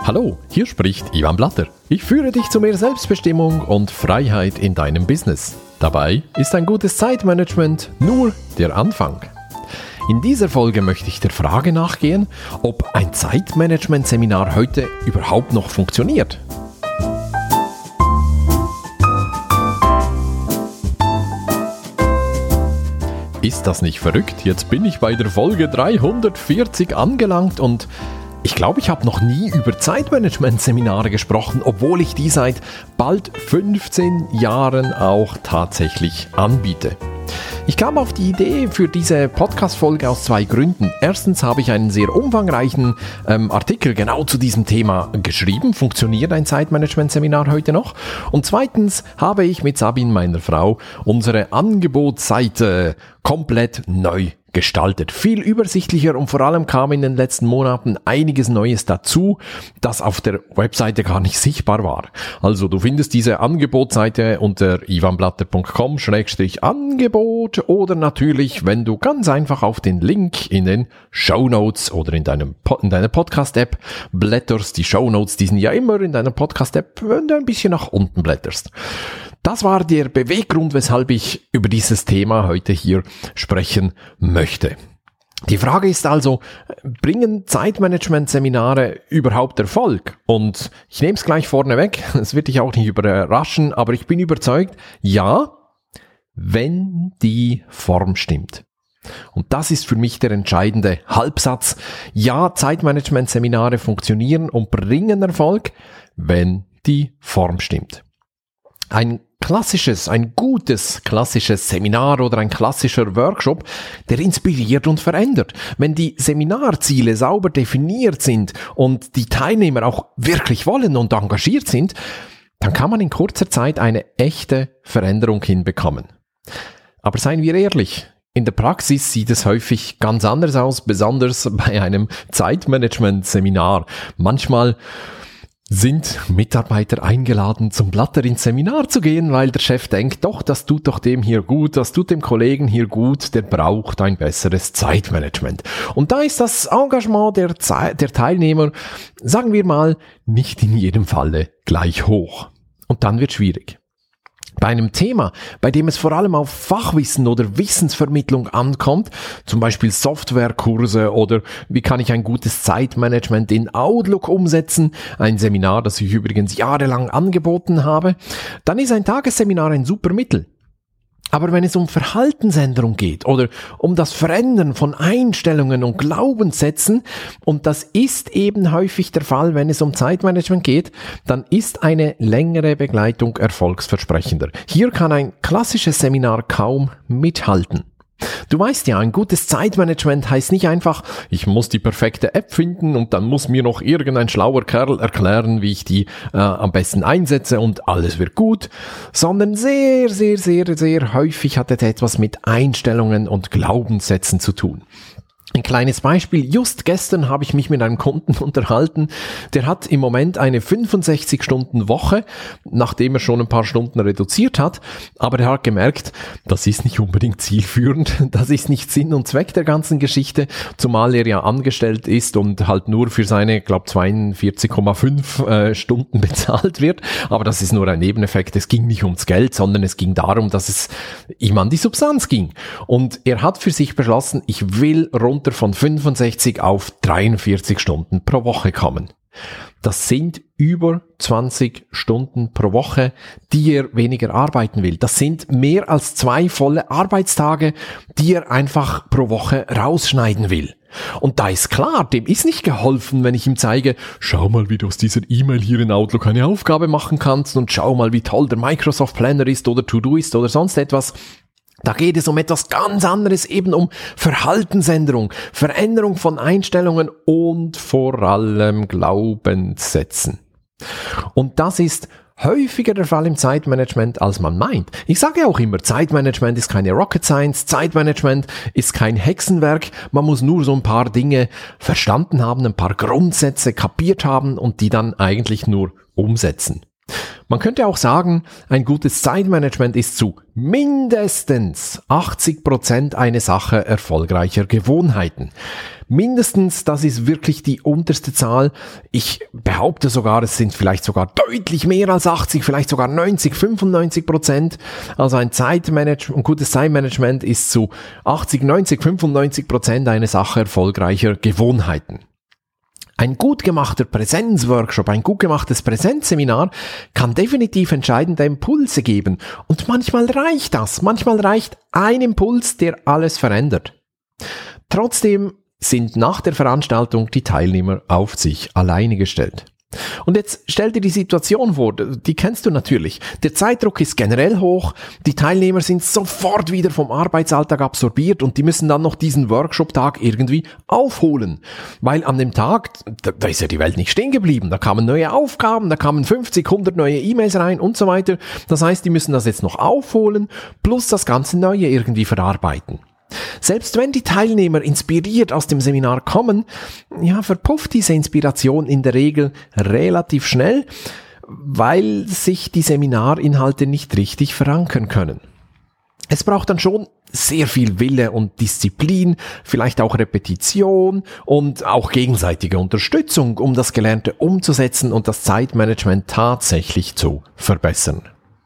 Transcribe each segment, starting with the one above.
Hallo, hier spricht Ivan Blatter. Ich führe dich zu mehr Selbstbestimmung und Freiheit in deinem Business. Dabei ist ein gutes Zeitmanagement nur der Anfang. In dieser Folge möchte ich der Frage nachgehen, ob ein Zeitmanagement-Seminar heute überhaupt noch funktioniert. Ist das nicht verrückt? Jetzt bin ich bei der Folge 340 angelangt und ich glaube, ich habe noch nie über Zeitmanagement-Seminare gesprochen, obwohl ich die seit bald 15 Jahren auch tatsächlich anbiete. Ich kam auf die Idee für diese Podcast-Folge aus 2 Gründen. Erstens habe ich einen sehr umfangreichen Artikel genau zu diesem Thema geschrieben. Funktioniert ein Zeitmanagement-Seminar heute noch? Und zweitens habe ich mit Sabine, meiner Frau, unsere Angebotsseite komplett neu gestaltet. Viel übersichtlicher und vor allem kam in den letzten Monaten einiges Neues dazu, das auf der Webseite gar nicht sichtbar war. Also du findest diese Angebotsseite unter ivanblatter.com/Angebot oder natürlich, wenn du ganz einfach auf den Link in den Shownotes oder in deiner Podcast-App blätterst. Die Shownotes, die sind ja immer in deiner Podcast-App, wenn du ein bisschen nach unten blätterst. Das war der Beweggrund, weshalb ich über dieses Thema heute hier sprechen möchte. Die Frage ist also, bringen Zeitmanagement-Seminare überhaupt Erfolg? Und ich nehme es gleich vorneweg, es wird dich auch nicht überraschen, aber ich bin überzeugt, ja, wenn die Form stimmt. Und das ist für mich der entscheidende Halbsatz. Ja, Zeitmanagement-Seminare funktionieren und bringen Erfolg, wenn die Form stimmt. Ein gutes klassisches Seminar oder ein klassischer Workshop, der inspiriert und verändert. Wenn die Seminarziele sauber definiert sind und die Teilnehmer auch wirklich wollen und engagiert sind, dann kann man in kurzer Zeit eine echte Veränderung hinbekommen. Aber seien wir ehrlich, in der Praxis sieht es häufig ganz anders aus, besonders bei einem Zeitmanagement-Seminar. Manchmal sind Mitarbeiter eingeladen, zum Blatter ins Seminar zu gehen, weil der Chef denkt, doch, das tut doch dem hier gut, das tut dem Kollegen hier gut, der braucht ein besseres Zeitmanagement. Und da ist das Engagement der Teilnehmer, sagen wir mal, nicht in jedem Falle gleich hoch. Und dann wird schwierig. Bei einem Thema, bei dem es vor allem auf Fachwissen oder Wissensvermittlung ankommt, zum Beispiel Softwarekurse oder wie kann ich ein gutes Zeitmanagement in Outlook umsetzen, ein Seminar, das ich übrigens jahrelang angeboten habe, dann ist ein Tagesseminar ein super Mittel. Aber wenn es um Verhaltensänderung geht oder um das Verändern von Einstellungen und Glaubenssätzen, und das ist eben häufig der Fall, wenn es um Zeitmanagement geht, dann ist eine längere Begleitung erfolgsversprechender. Hier kann ein klassisches Seminar kaum mithalten. Du weißt ja, ein gutes Zeitmanagement heißt nicht einfach, ich muss die perfekte App finden und dann muss mir noch irgendein schlauer Kerl erklären, wie ich die am besten einsetze und alles wird gut, sondern sehr, sehr, sehr, sehr häufig hat es etwas mit Einstellungen und Glaubenssätzen zu tun. Ein kleines Beispiel, just gestern habe ich mich mit einem Kunden unterhalten, der hat im Moment eine 65-Stunden-Woche, nachdem er schon ein paar Stunden reduziert hat, aber er hat gemerkt, das ist nicht unbedingt zielführend, das ist nicht Sinn und Zweck der ganzen Geschichte, zumal er ja angestellt ist und halt nur für seine, 42,5 Stunden bezahlt wird, aber das ist nur ein Nebeneffekt, es ging nicht ums Geld, sondern es ging darum, dass es ihm an die Substanz ging und er hat für sich beschlossen, ich will runter von 65 auf 43 Stunden pro Woche kommen. Das sind über 20 Stunden pro Woche, die er weniger arbeiten will. Das sind mehr als 2 volle Arbeitstage, die er einfach pro Woche rausschneiden will. Und da ist klar, dem ist nicht geholfen, wenn ich ihm zeige, schau mal, wie du aus dieser E-Mail hier in Outlook eine Aufgabe machen kannst und schau mal, wie toll der Microsoft Planner ist oder To-Do ist oder sonst etwas. Da geht es um etwas ganz anderes, eben um Verhaltensänderung, Veränderung von Einstellungen und vor allem Glaubenssätzen. Und das ist häufiger der Fall im Zeitmanagement, als man meint. Ich sage auch immer, Zeitmanagement ist keine Rocket Science, Zeitmanagement ist kein Hexenwerk, man muss nur so ein paar Dinge verstanden haben, ein paar Grundsätze kapiert haben und die dann eigentlich nur umsetzen. Man könnte auch sagen, ein gutes Zeitmanagement ist zu mindestens 80% eine Sache erfolgreicher Gewohnheiten. Mindestens, das ist wirklich die unterste Zahl. Ich behaupte sogar, es sind vielleicht sogar deutlich mehr als 80, vielleicht sogar 90, 95%. Also ein gutes Zeitmanagement ist zu 80, 90, 95% eine Sache erfolgreicher Gewohnheiten. Ein gut gemachter Präsenzworkshop, ein gut gemachtes Präsenzseminar kann definitiv entscheidende Impulse geben. Und manchmal reicht das. Manchmal reicht ein Impuls, der alles verändert. Trotzdem sind nach der Veranstaltung die Teilnehmer auf sich alleine gestellt. Und jetzt stell dir die Situation vor, die kennst du natürlich. Der Zeitdruck ist generell hoch, die Teilnehmer sind sofort wieder vom Arbeitsalltag absorbiert und die müssen dann noch diesen Workshop-Tag irgendwie aufholen. Weil an dem Tag, da ist ja die Welt nicht stehen geblieben, da kamen neue Aufgaben, da kamen 50, 100 neue E-Mails rein und so weiter. Das heißt, die müssen das jetzt noch aufholen, plus das ganze Neue irgendwie verarbeiten. Selbst wenn die Teilnehmer inspiriert aus dem Seminar kommen, verpufft diese Inspiration in der Regel relativ schnell, weil sich die Seminarinhalte nicht richtig verankern können. Es braucht dann schon sehr viel Wille und Disziplin, vielleicht auch Repetition und auch gegenseitige Unterstützung, um das Gelernte umzusetzen und das Zeitmanagement tatsächlich zu verbessern.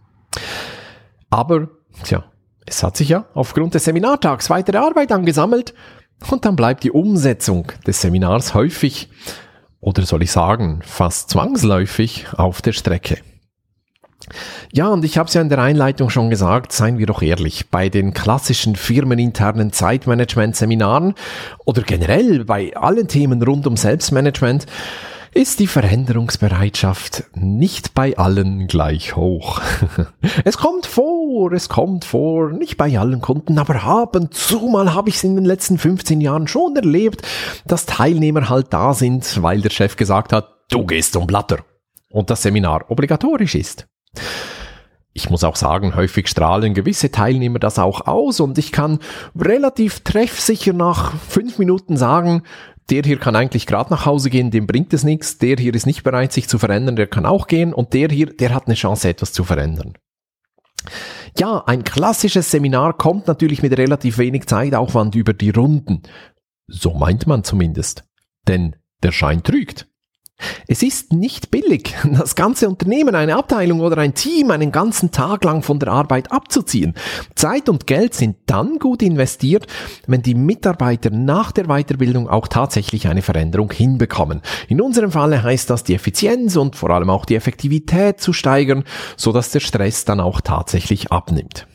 Aber, es hat sich ja aufgrund des Seminartags weitere Arbeit angesammelt und dann bleibt die Umsetzung des Seminars häufig, oder soll ich sagen, fast zwangsläufig auf der Strecke. Ja, und ich habe es ja in der Einleitung schon gesagt, seien wir doch ehrlich, bei den klassischen firmeninternen Zeitmanagement-Seminaren oder generell bei allen Themen rund um Selbstmanagement ist die Veränderungsbereitschaft nicht bei allen gleich hoch. Es kommt vor, nicht bei allen Kunden, aber ab und zu mal habe ich es in den letzten 15 Jahren schon erlebt, dass Teilnehmer halt da sind, weil der Chef gesagt hat, du gehst zum Blatter und das Seminar obligatorisch ist. Ich muss auch sagen, häufig strahlen gewisse Teilnehmer das auch aus und ich kann relativ treffsicher nach 5 Minuten sagen, der hier kann eigentlich gerade nach Hause gehen, dem bringt es nichts, der hier ist nicht bereit, sich zu verändern, der kann auch gehen und der hier, der hat eine Chance, etwas zu verändern. Ja, ein klassisches Seminar kommt natürlich mit relativ wenig Zeitaufwand über die Runden. So meint man zumindest. Denn der Schein trügt. Es ist nicht billig, das ganze Unternehmen, eine Abteilung oder ein Team einen ganzen Tag lang von der Arbeit abzuziehen. Zeit und Geld sind dann gut investiert, wenn die Mitarbeiter nach der Weiterbildung auch tatsächlich eine Veränderung hinbekommen. In unserem Falle heißt das, die Effizienz und vor allem auch die Effektivität zu steigern, sodass der Stress dann auch tatsächlich abnimmt.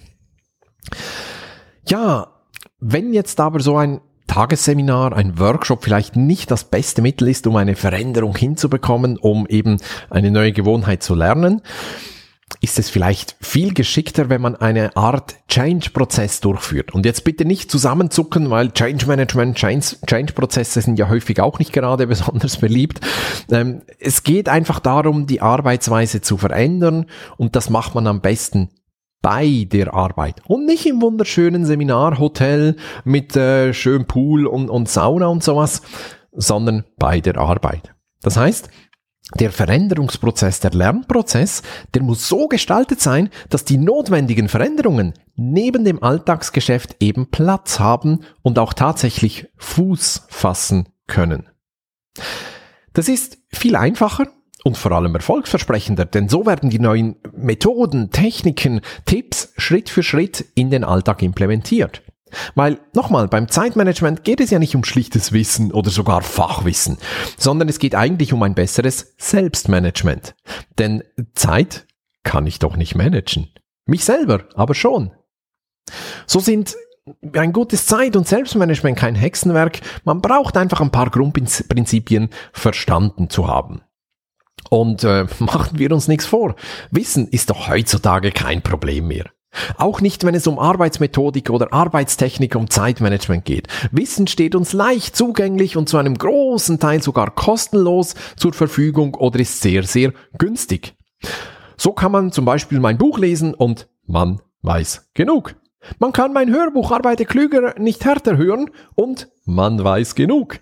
Ja, wenn jetzt aber so ein Tagesseminar, ein Workshop vielleicht nicht das beste Mittel ist, um eine Veränderung hinzubekommen, um eben eine neue Gewohnheit zu lernen, ist es vielleicht viel geschickter, wenn man eine Art Change-Prozess durchführt. Und jetzt bitte nicht zusammenzucken, weil Change-Management, Change-Prozesse sind ja häufig auch nicht gerade besonders beliebt. Es geht einfach darum, die Arbeitsweise zu verändern und das macht man am besten bei der Arbeit und nicht im wunderschönen Seminarhotel mit schönem Pool und Sauna und sowas, sondern bei der Arbeit. Das heißt, der Veränderungsprozess, der Lernprozess, der muss so gestaltet sein, dass die notwendigen Veränderungen neben dem Alltagsgeschäft eben Platz haben und auch tatsächlich Fuß fassen können. Das ist viel einfacher und vor allem erfolgsversprechender, denn so werden die neuen Methoden, Techniken, Tipps Schritt für Schritt in den Alltag implementiert. Weil, nochmal, beim Zeitmanagement geht es ja nicht um schlichtes Wissen oder sogar Fachwissen, sondern es geht eigentlich um ein besseres Selbstmanagement. Denn Zeit kann ich doch nicht managen. Mich selber aber schon. So sind ein gutes Zeit- und Selbstmanagement kein Hexenwerk, man braucht einfach ein paar Grundprinzipien verstanden zu haben. Und machen wir uns nichts vor, Wissen ist doch heutzutage kein Problem mehr. Auch nicht, wenn es um Arbeitsmethodik oder Arbeitstechnik, um Zeitmanagement geht. Wissen steht uns leicht zugänglich und zu einem großen Teil sogar kostenlos zur Verfügung oder ist sehr, sehr günstig. So kann man zum Beispiel mein Buch lesen und man weiß genug. Man kann mein Hörbuch Arbeite klüger, nicht härter hören und man weiß genug.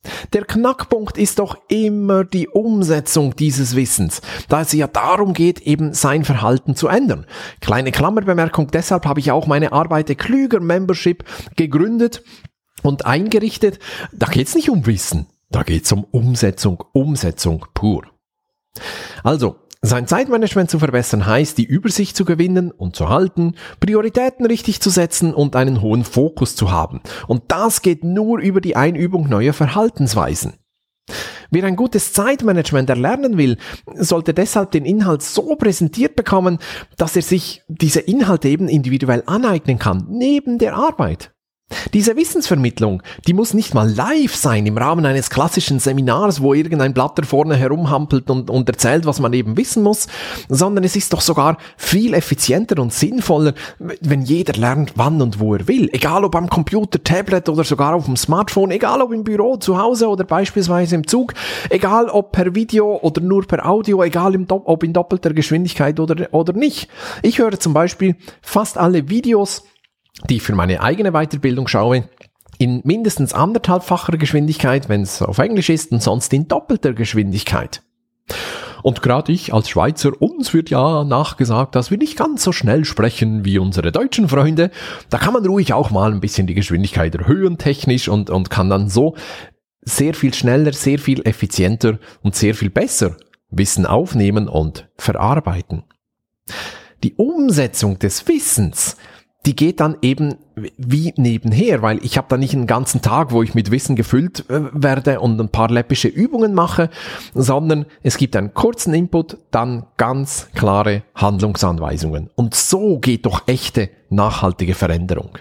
Der Knackpunkt ist doch immer die Umsetzung dieses Wissens, da es ja darum geht, eben sein Verhalten zu ändern. Kleine Klammerbemerkung, deshalb habe ich auch meine Arbeite klüger Membership gegründet und eingerichtet. Da geht es nicht um Wissen, da geht es um Umsetzung pur. Also, sein Zeitmanagement zu verbessern heißt, die Übersicht zu gewinnen und zu halten, Prioritäten richtig zu setzen und einen hohen Fokus zu haben. Und das geht nur über die Einübung neuer Verhaltensweisen. Wer ein gutes Zeitmanagement erlernen will, sollte deshalb den Inhalt so präsentiert bekommen, dass er sich diese Inhalte eben individuell aneignen kann, neben der Arbeit. Diese Wissensvermittlung, die muss nicht mal live sein im Rahmen eines klassischen Seminars, wo irgendein Blatter vorne herumhampelt und erzählt, was man eben wissen muss, sondern es ist doch sogar viel effizienter und sinnvoller, wenn jeder lernt, wann und wo er will. Egal ob am Computer, Tablet oder sogar auf dem Smartphone, egal ob im Büro, zu Hause oder beispielsweise im Zug, egal ob per Video oder nur per Audio, egal ob in doppelter Geschwindigkeit oder nicht. Ich höre zum Beispiel fast alle Videos, die ich für meine eigene Weiterbildung schaue, in mindestens 1,5-facher Geschwindigkeit, wenn es auf Englisch ist, und sonst in doppelter Geschwindigkeit. Und gerade ich als Schweizer, uns wird ja nachgesagt, dass wir nicht ganz so schnell sprechen wie unsere deutschen Freunde. Da kann man ruhig auch mal ein bisschen die Geschwindigkeit erhöhen technisch und kann dann so sehr viel schneller, sehr viel effizienter und sehr viel besser Wissen aufnehmen und verarbeiten. Die Umsetzung des Wissens, die geht dann eben wie nebenher, weil ich habe da nicht einen ganzen Tag, wo ich mit Wissen gefüllt werde und ein paar läppische Übungen mache, sondern es gibt einen kurzen Input, dann ganz klare Handlungsanweisungen. Und so geht doch echte, nachhaltige Veränderung.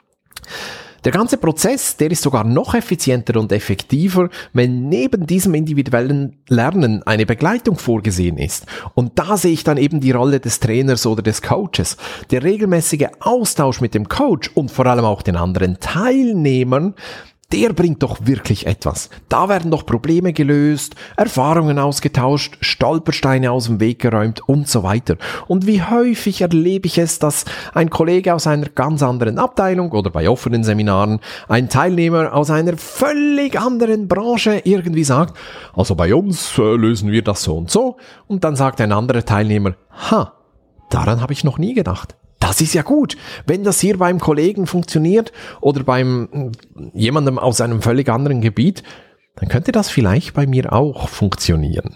Der ganze Prozess, der ist sogar noch effizienter und effektiver, wenn neben diesem individuellen Lernen eine Begleitung vorgesehen ist. Und da sehe ich dann eben die Rolle des Trainers oder des Coaches. Der regelmäßige Austausch mit dem Coach und vor allem auch den anderen Teilnehmern, der bringt doch wirklich etwas. Da werden doch Probleme gelöst, Erfahrungen ausgetauscht, Stolpersteine aus dem Weg geräumt und so weiter. Und wie häufig erlebe ich es, dass ein Kollege aus einer ganz anderen Abteilung oder bei offenen Seminaren ein Teilnehmer aus einer völlig anderen Branche irgendwie sagt, also bei uns lösen wir das so. Und dann sagt ein anderer Teilnehmer, daran habe ich noch nie gedacht. Das ist ja gut. Wenn das hier beim Kollegen funktioniert oder beim jemandem aus einem völlig anderen Gebiet, dann könnte das vielleicht bei mir auch funktionieren.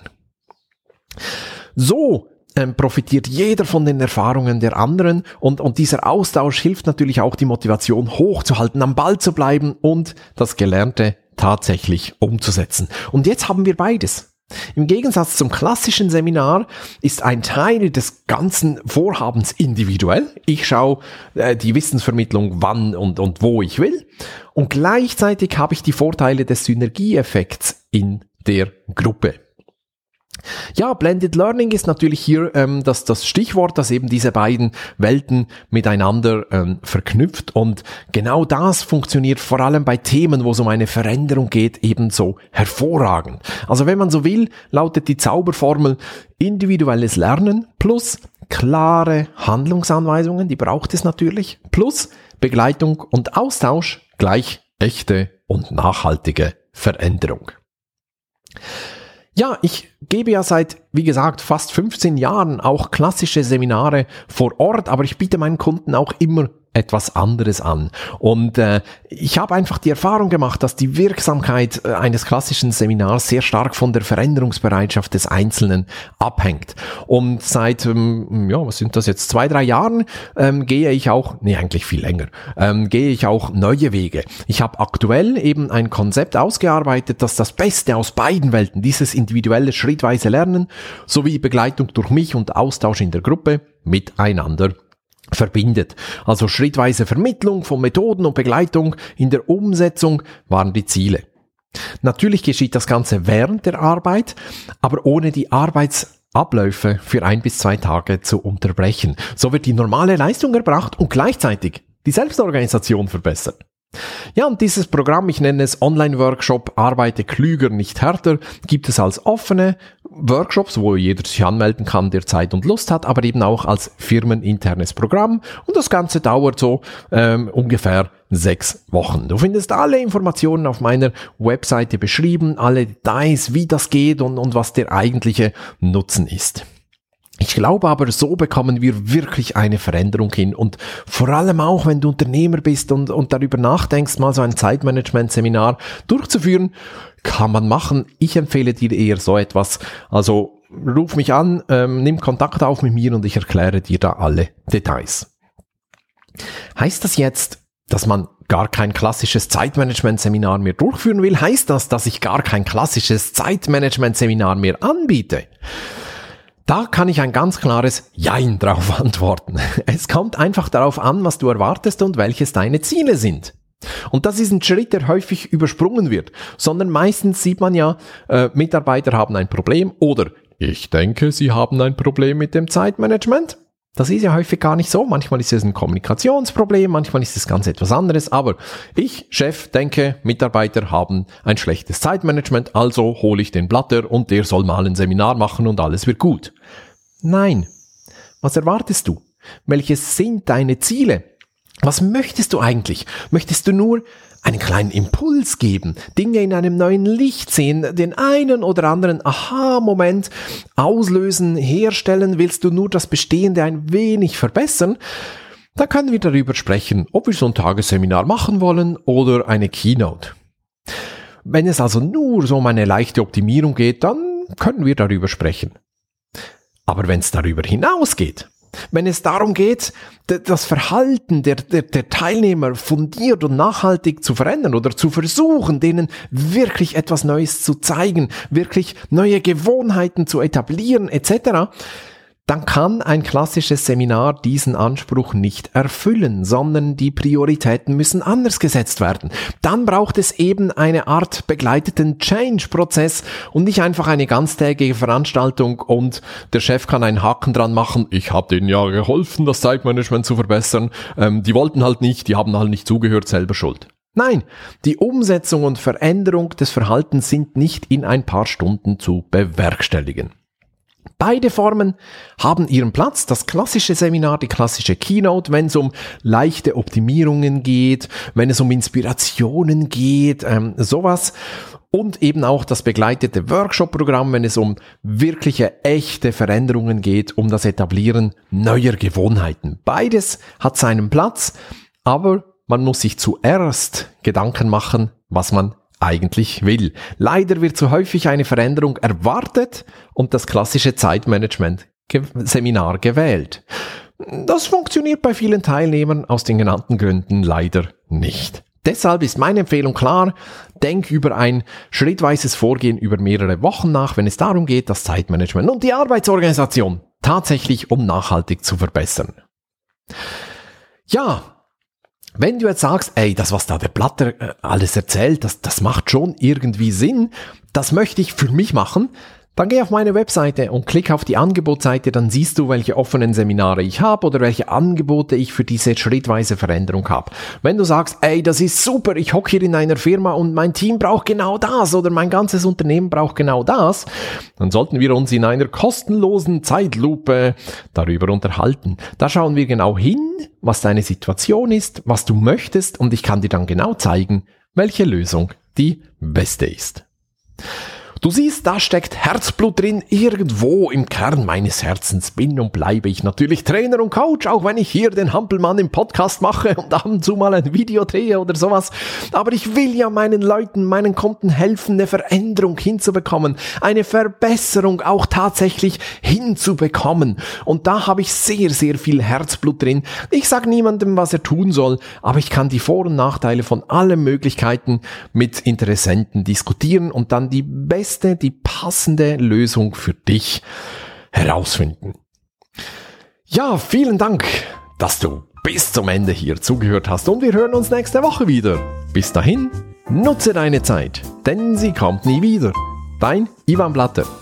So profitiert jeder von den Erfahrungen der anderen und dieser Austausch hilft natürlich auch, die Motivation hochzuhalten, am Ball zu bleiben und das Gelernte tatsächlich umzusetzen. Und jetzt haben wir beides. Im Gegensatz zum klassischen Seminar ist ein Teil des ganzen Vorhabens individuell. Ich schaue die Wissensvermittlung wann und wo ich will. Und gleichzeitig habe ich die Vorteile des Synergieeffekts in der Gruppe. Ja, Blended Learning ist natürlich hier das Stichwort, das eben diese beiden Welten miteinander verknüpft, und genau das funktioniert vor allem bei Themen, wo es um eine Veränderung geht, ebenso hervorragend. Also wenn man so will, lautet die Zauberformel individuelles Lernen plus klare Handlungsanweisungen, die braucht es natürlich, plus Begleitung und Austausch gleich echte und nachhaltige Veränderung. Ja, ich gebe ja seit, wie gesagt, fast 15 Jahren auch klassische Seminare vor Ort, aber ich biete meinen Kunden auch immer etwas anderes an. Und ich habe einfach die Erfahrung gemacht, dass die Wirksamkeit eines klassischen Seminars sehr stark von der Veränderungsbereitschaft des Einzelnen abhängt. Und seit, was sind das jetzt, 2-3 Jahren gehe ich auch, eigentlich viel länger, gehe ich auch neue Wege. Ich habe aktuell eben ein Konzept ausgearbeitet, das das Beste aus beiden Welten, dieses individuelle schrittweise Lernen sowie Begleitung durch mich und Austausch in der Gruppe miteinander verbindet. Also schrittweise Vermittlung von Methoden und Begleitung in der Umsetzung waren die Ziele. Natürlich geschieht das Ganze während der Arbeit, aber ohne die Arbeitsabläufe für 1 bis 2 Tage zu unterbrechen. So wird die normale Leistung erbracht und gleichzeitig die Selbstorganisation verbessert. Ja, und dieses Programm, ich nenne es Online-Workshop Arbeite klüger, nicht härter, gibt es als offene Workshops, wo jeder sich anmelden kann, der Zeit und Lust hat, aber eben auch als firmeninternes Programm. Und das Ganze dauert so ungefähr 6 Wochen. Du findest alle Informationen auf meiner Webseite beschrieben, alle Details, wie das geht und was der eigentliche Nutzen ist. Ich glaube aber, so bekommen wir wirklich eine Veränderung hin und vor allem auch, wenn du Unternehmer bist und darüber nachdenkst, mal so ein Zeitmanagement-Seminar durchzuführen, kann man machen. Ich empfehle dir eher so etwas. Also ruf mich an, nimm Kontakt auf mit mir und ich erkläre dir da alle Details. Heißt das jetzt, dass man gar kein klassisches Zeitmanagement-Seminar mehr durchführen will? Heißt das, dass ich gar kein klassisches Zeitmanagement-Seminar mehr anbiete? Da kann ich ein ganz klares Jein drauf antworten. Es kommt einfach darauf an, was du erwartest und welches deine Ziele sind. Und das ist ein Schritt, der häufig übersprungen wird, sondern meistens sieht man ja, Mitarbeiter haben ein Problem oder ich denke, sie haben ein Problem mit dem Zeitmanagement. Das ist ja häufig gar nicht so. Manchmal ist es ein Kommunikationsproblem, manchmal ist es ganz etwas anderes. Aber ich, Chef, denke, Mitarbeiter haben ein schlechtes Zeitmanagement, also hole ich den Blatter und der soll mal ein Seminar machen und alles wird gut. Nein. Was erwartest du? Welches sind deine Ziele? Was möchtest du eigentlich? Möchtest du nur einen kleinen Impuls geben, Dinge in einem neuen Licht sehen, den einen oder anderen Aha-Moment auslösen, herstellen? Willst du nur das Bestehende ein wenig verbessern? Da können wir darüber sprechen, ob wir so ein Tagesseminar machen wollen oder eine Keynote. Wenn es also nur so um eine leichte Optimierung geht, dann können wir darüber sprechen. Aber wenn es darüber hinausgeht, wenn es darum geht, das Verhalten der Teilnehmer fundiert und nachhaltig zu verändern oder zu versuchen, denen wirklich etwas Neues zu zeigen, wirklich neue Gewohnheiten zu etablieren etc., dann kann ein klassisches Seminar diesen Anspruch nicht erfüllen, sondern die Prioritäten müssen anders gesetzt werden. Dann braucht es eben eine Art begleiteten Change-Prozess und nicht einfach eine ganztägige Veranstaltung und der Chef kann einen Haken dran machen. Ich habe denen ja geholfen, das Zeitmanagement zu verbessern. Die wollten halt nicht, die haben halt nicht zugehört, selber schuld. Nein, die Umsetzung und Veränderung des Verhaltens sind nicht in ein paar Stunden zu bewerkstelligen. Beide Formen haben ihren Platz, das klassische Seminar, die klassische Keynote, wenn es um leichte Optimierungen geht, wenn es um Inspirationen geht, sowas. Und eben auch das begleitete Workshop-Programm, wenn es um wirkliche, echte Veränderungen geht, um das Etablieren neuer Gewohnheiten. Beides hat seinen Platz, aber man muss sich zuerst Gedanken machen, was man eigentlich will. Leider wird so häufig eine Veränderung erwartet und das klassische Zeitmanagement-Seminar gewählt. Das funktioniert bei vielen Teilnehmern aus den genannten Gründen leider nicht. Deshalb ist meine Empfehlung klar, denk über ein schrittweises Vorgehen über mehrere Wochen nach, wenn es darum geht, das Zeitmanagement und die Arbeitsorganisation tatsächlich nachhaltig zu verbessern. Ja, wenn du jetzt sagst, das was da der Blatter alles erzählt, das macht schon irgendwie Sinn, das möchte ich für mich machen, dann geh auf meine Webseite und klick auf die Angebotsseite, dann siehst du, welche offenen Seminare ich habe oder welche Angebote ich für diese schrittweise Veränderung habe. Wenn du sagst, das ist super, ich hocke hier in einer Firma und mein Team braucht genau das oder mein ganzes Unternehmen braucht genau das, dann sollten wir uns in einer kostenlosen Zeitlupe darüber unterhalten. Da schauen wir genau hin, was deine Situation ist, was du möchtest und ich kann dir dann genau zeigen, welche Lösung die beste ist. Du siehst, da steckt Herzblut drin, irgendwo im Kern meines Herzens bin und bleibe ich natürlich Trainer und Coach, auch wenn ich hier den Hampelmann im Podcast mache und ab und zu mal ein Video drehe oder sowas. Aber ich will ja meinen Leuten, meinen Kunden helfen, eine Veränderung hinzubekommen, eine Verbesserung auch tatsächlich hinzubekommen. Und da habe ich sehr, sehr viel Herzblut drin. Ich sage niemandem, was er tun soll, aber ich kann die Vor- und Nachteile von allen Möglichkeiten mit Interessenten diskutieren und dann die passende Lösung für dich herausfinden. Ja, vielen Dank, dass du bis zum Ende hier zugehört hast und wir hören uns nächste Woche wieder. Bis dahin, nutze deine Zeit, denn sie kommt nie wieder. Dein Ivan Blatter.